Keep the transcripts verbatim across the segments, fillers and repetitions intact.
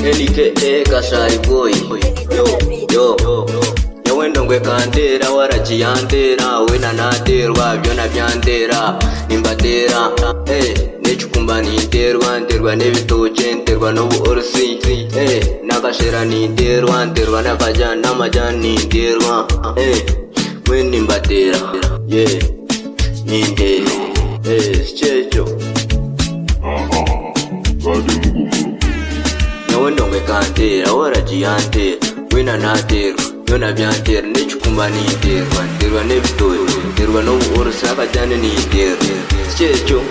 Elike e Kashari boy. Yo yo yo. Yawendo ngwe kandera warajiyandera wena naterwa byona byandera imbatera eh nechukumba ninterwa nterwa nebitoke nterwa no orsi eh nakashera ninterwa nterwa nakajana majani ninterwa eh mweni imbatera yeah ninde eh checho Yawendo ngwe kandera warajiyandera wena naterwa Yona byantera nechukumba ninterwa nterwa nebitoke nterwa no orsi nakajana ninterwa checho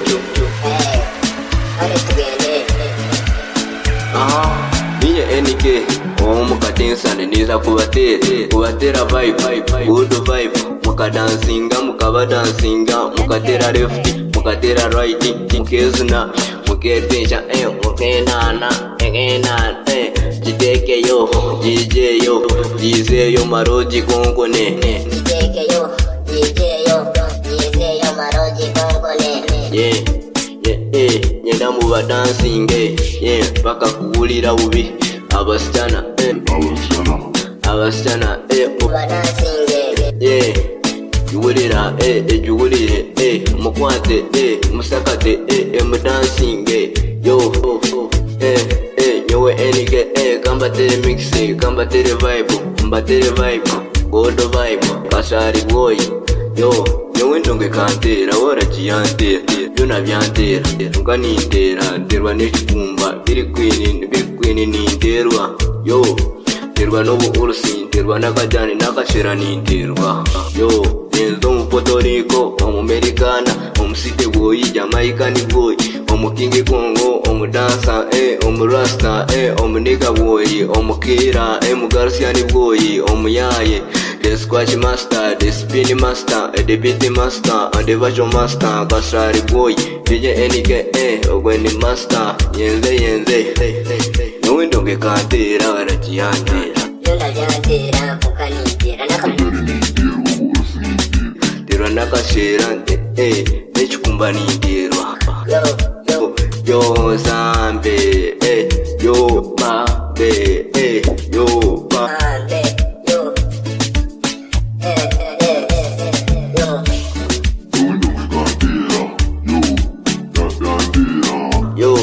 Aha, niye enike Omukateensane niza kubatera Kubatera vibe, good vibe Mukadansinga, mukabadansinga Mukatera left, mukatera right Mukezuna, muketensha Eh, mukenana, ekenana Eh, jiteke yo, jije yo Jize yo maroji kongone Jiteke yo, jije yo Jize yo maroji kongone Yeah Eh, nyenda muba dancing eh, yeah, paka kuwulira bubi abasichana eh, abasichana eh, Muba dancing eh, yeah, juwulira eh, eh, juwulire eh, mukwate eh, musakate eh, eh, mu dancing eh, yo oh, oh, eh, eh, nyowe enike eh, kambatere mix eh, kambatere vibe, mbatere vibe, godo vibe, Kashari boy, yo Nyowe ndonge kantera warajiyandera byona byantera nunga nindera nterwa nechukumba biri kwini biri kwini ninderwa yo nterwa no urusi nterwa nakajani nakashera ninderwa yo nenzo mu Puerto Rico mu Americana mu City boy Jamaican boy mu King Congo mu dancer eh mu Rasta eh mu nigga boy mu Kira eh mu Garcian boy mu Yaye The Squash Master, the Spin Master, the Beat Master, and the Version Master, Kashari boy, D J Enike, eh, Ogweni Master, Yenze Yenze, hey, hey, hey. No window get kantera, warajiyandera. Yona byantera, puka nintera, Terwa nakashera, eh, nechukumba ninterwa. Yo, yo, yo, zambe, eh, yo, mabe, eh, yo, ma. Yo,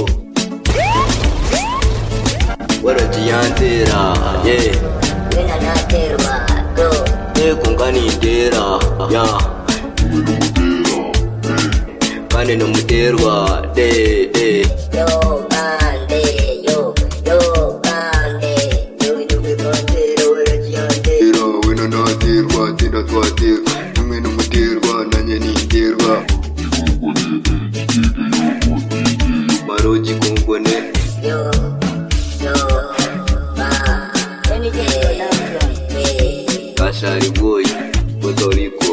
warajiyandera, yeah. Wena naterwa, yo. Eh, kunganindera, yeah. Kane nomuterwa, de, de. Yo, bande, yo, yo, bande. Yo, yo, kantera, warajiyandera. Wena naterwa, tera twaterwa. Mwe nomuterwa, nanye ninderwa. Maroji kongone. Yo, yo, ba. Kashari boy, Puerto Rico.